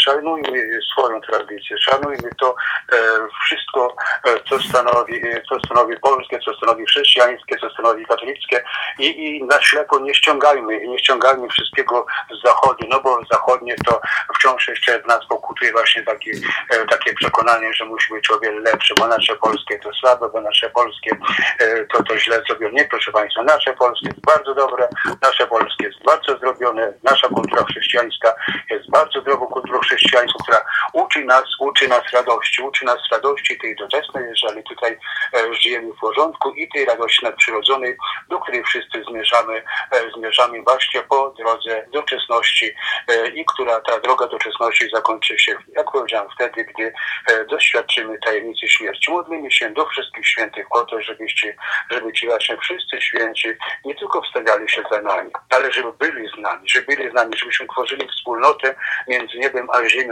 szanujmy swoją tradycję, szanujmy to wszystko, co stanowi polskie, co stanowi chrześcijańskie, co stanowi katolickie i na ślepo nie ściągajmy wszystkiego z zachodu, no bo zachodnie to wciąż jeszcze w nas pokutuje właśnie takie przekonanie, że musi być o wiele lepsze, bo nasze polskie to słabe, bo nasze polskie to źle zrobione. Nie, proszę Państwa, nasze polskie jest bardzo dobre, nasze polskie jest bardzo zrobione, nasza kultura chrześcijańska jest bardzo zdrową kulturą chrześcijańską, która uczy nas radości tej doczesnej, jeżeli tutaj żyjemy w porządku i tej radości nadprzyrodzonej, do której wszyscy zmierzamy właśnie po drodze doczesności i która ta droga doczesności zakończy się, jak powiedziałem, wtedy, gdy doświadczymy tajemnicy śmierci. Modlimy się do wszystkich świętych o to, żeby ci właśnie wszyscy święci nie tylko wstawiali się za nami, ale żeby byli z nami, żebyśmy tworzyli wspólnotę między niebem a ziemią,